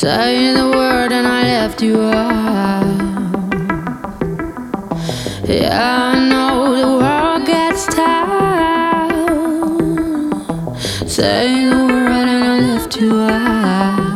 Say the word and I left you out. Yeah, I know the world gets tired. Say the word and I left you out.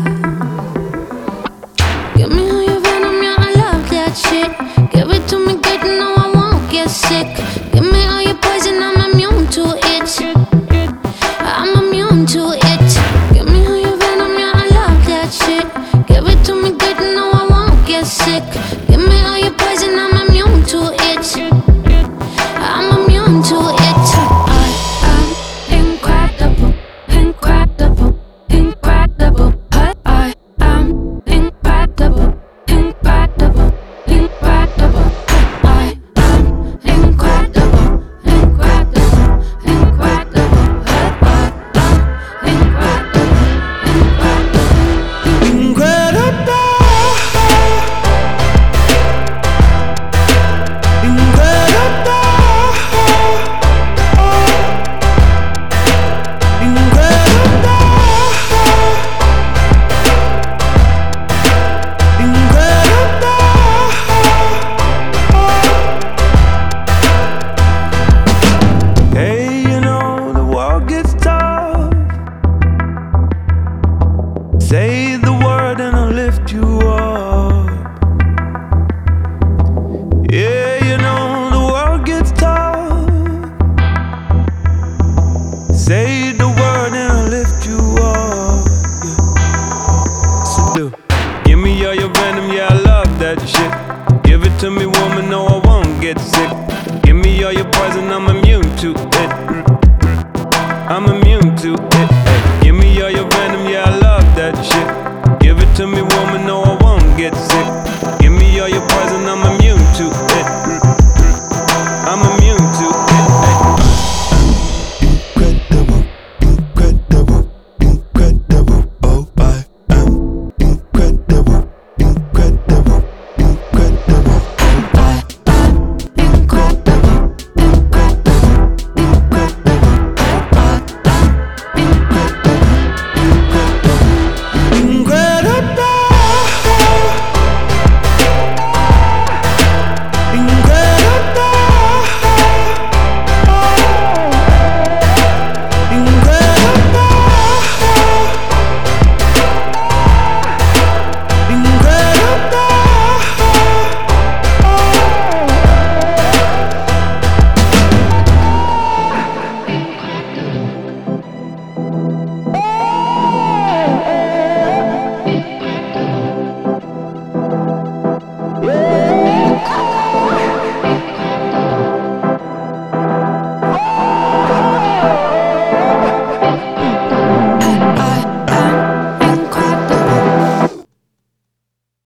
Give me all your venom, yeah, I love that shit. Give it to me good, no, I won't get sick. Give me all your poison, I'm immune to it. I'm immune to it. Give me all your venom, yeah, I love that shit. Give it to me good, no, I won't get sick. Give me all your poison, I'm immune to it. I'm immune to it. I am incredible, incredible, incredible. I am incredible, incredible, incredible. I am incredible, incredible, incredible. Hey, you know the world gets tough. Say the word and I'll lift you up. Yeah, you know the world gets tough. Say the word and I'll lift you up. Yeah. So do. Give me all your venom, yeah, I love that shit. Give it to me, woman, no, I won't get sick. Give me all your poison, I'm immune to it. I'm immune to it. Hey, give me all your venom, yeah, I love that shit. Give it to me, woman,